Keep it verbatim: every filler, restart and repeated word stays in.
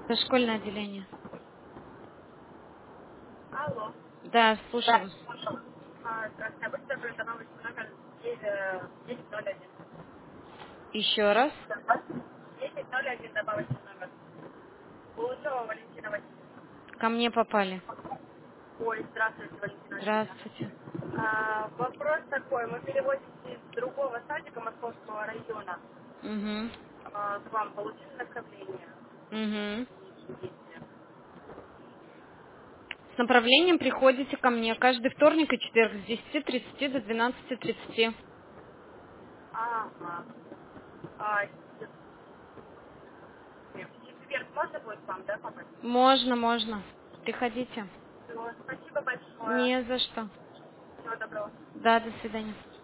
Дошкольное отделение. Алло. Да, слушаю Да. вас. А, здравствуйте. Обычно говорит, она очень номер десять ноль один. Еще раз. десять ноль один добавочный номер. Лунцова Валентина Васильевна. Ко мне попали. Ой, здравствуйте, Валентина Васильевна. Здравствуйте. А, вопрос такой. Мы переводим из другого садика Московского района. Угу. А, к вам получили направление? Угу. С направлением приходите ко мне каждый вторник и четверг с десяти тридцати до двенадцати тридцати. Ага. А, в четверг можно будет к вам, да, попасть? Можно, можно. Приходите. Всё, спасибо большое. Не за что. Всего доброго. Да, до свидания.